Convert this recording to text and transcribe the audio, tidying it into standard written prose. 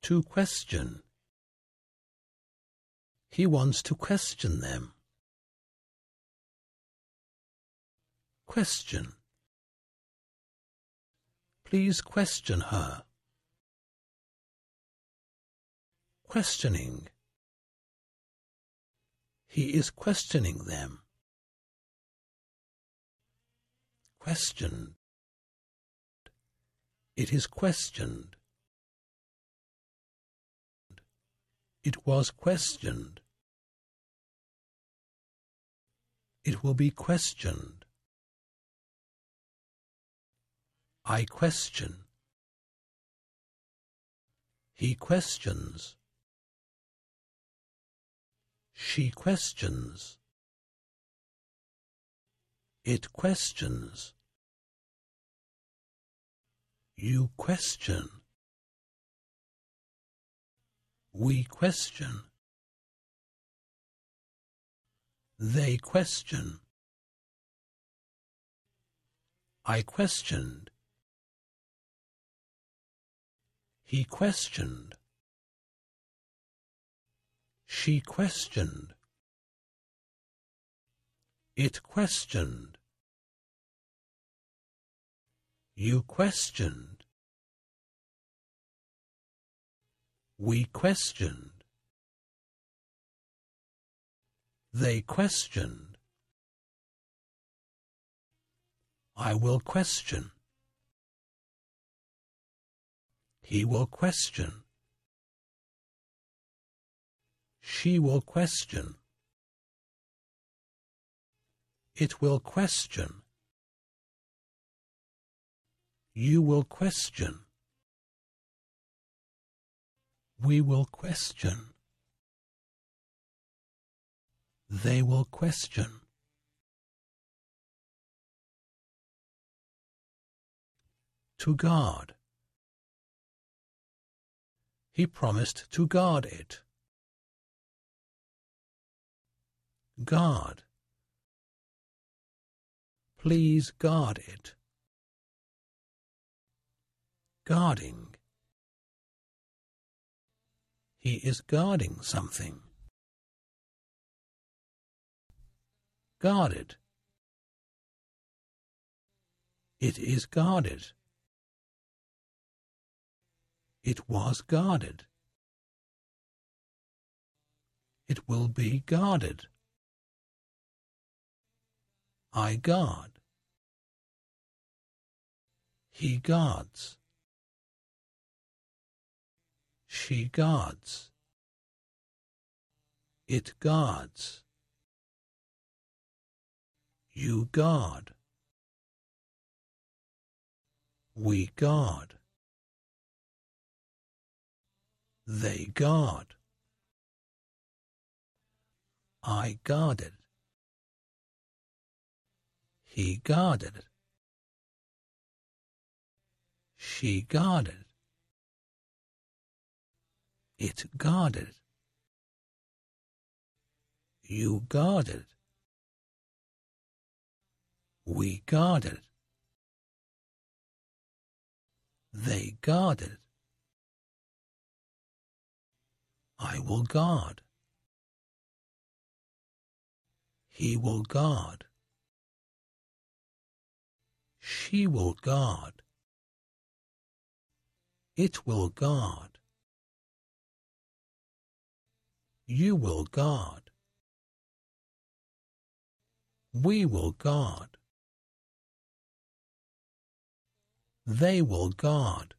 To question. He wants to question them. Question. Please question her. Questioning. He is questioning them. Questioned. It is questioned. It was questioned. It will be questioned. I question. He questions. She questions. It questions. You question. We question. They question. I questioned. He questioned. She questioned. It questioned. You questioned. We questioned. They questioned. I will question. He will question. She will question. It will question. You will question. We will question. They will question. To guard. He promised to guard it. Guard. Please guard it. Guarding. He is guarding something. Guarded. It is guarded. It was guarded. It will be guarded. I guard. He guards. She guards. It guards. You guard. We guard. They guard. I guarded. He guarded. She guarded. It guarded. You guarded. We guarded. They guarded. I will guard. He will guard. She will guard. It will guard. You will guard. We will guard. They will guard.